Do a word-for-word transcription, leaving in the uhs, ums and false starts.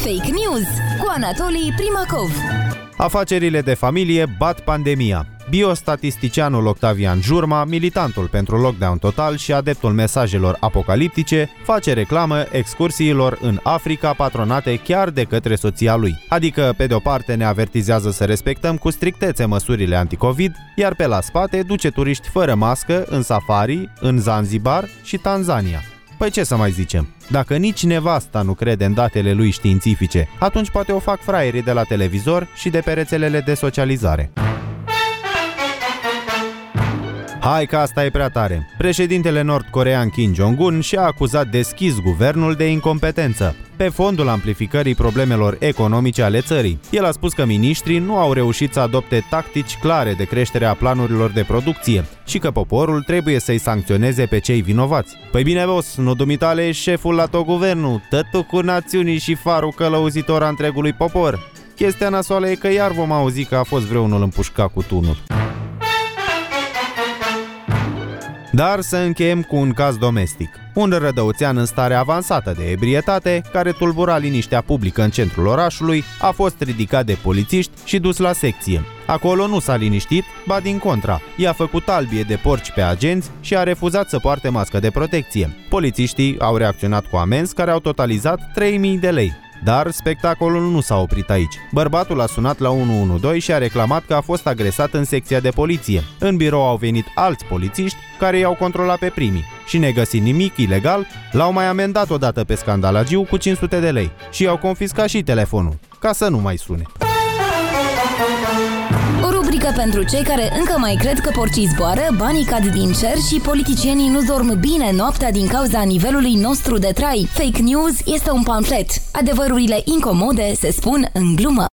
Fake News cu Anatolii Primacov. Afacerile de familie bat pandemia. Biostatisticianul Octavian Jurma, militantul pentru lockdown total și adeptul mesajelor apocaliptice, face reclamă excursiilor în Africa patronate chiar de către soția lui. Adică, pe de-o parte ne avertizează să respectăm cu strictețe măsurile anticovid, iar pe la spate duce turiști fără mască în safari, în Zanzibar și Tanzania. Păi ce să mai zicem? Dacă nici nevasta nu crede în datele lui științifice, atunci poate o fac fraierii de la televizor și de pe rețelele de socializare. Hai că asta e prea tare. Președintele nord-corean Kim Jong-un și-a acuzat deschis guvernul de incompetență, pe fondul amplificării problemelor economice ale țării. El a spus că miniștrii nu au reușit să adopte tactici clare de creștere a planurilor de producție și că poporul trebuie să-i sancționeze pe cei vinovați. Păi bine, boss, nu dumitale ești șeful la tot guvernul, tătu cu națiunii și farul călăuzitor a întregului popor. Chestia nasoală e că iar vom auzi că a fost vreunul împușcat cu tunul. Dar să încheiem cu un caz domestic. Un rădăuțean în stare avansată de ebrietate, care tulbura liniștea publică în centrul orașului, a fost ridicat de polițiști și dus la secție. Acolo nu s-a liniștit, ba din contra, i-a făcut albie de porci pe agenți și a refuzat să poarte mască de protecție. Polițiștii au reacționat cu amenzi care au totalizat trei mii de lei. Dar spectacolul nu s-a oprit aici. Bărbatul a sunat la unu unu doi și a reclamat că a fost agresat în secția de poliție. În birou au venit alți polițiști care i-au controlat pe primii și, negăsind nimic ilegal, l-au mai amendat odată pe scandalagiu cu cinci sute de lei și i-au confiscat și telefonul, ca să nu mai sune. O rubrică pentru cei care încă mai cred că porcii zboară, banii cad din cer și politicienii nu dorm bine noaptea din cauza nivelului nostru de trai. Fake News este un pamflet. Adevărurile incomode se spun în glumă.